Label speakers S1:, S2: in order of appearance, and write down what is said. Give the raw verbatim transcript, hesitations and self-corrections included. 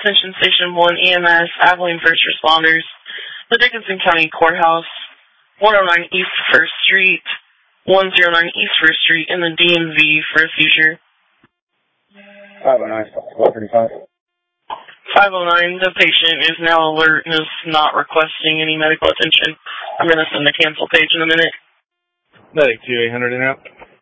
S1: Attention Station one E M S, Abilene First Responders, the Dickinson County Courthouse, one oh nine East First Street, one oh nine East First Street, and the D M V for a seizure.
S2: five oh nine, twelve thirty-five.
S1: five oh nine, the patient is now alert and is not requesting any medical attention. I'm going to send the cancel page in a minute.
S2: Medic two eight hundred and out.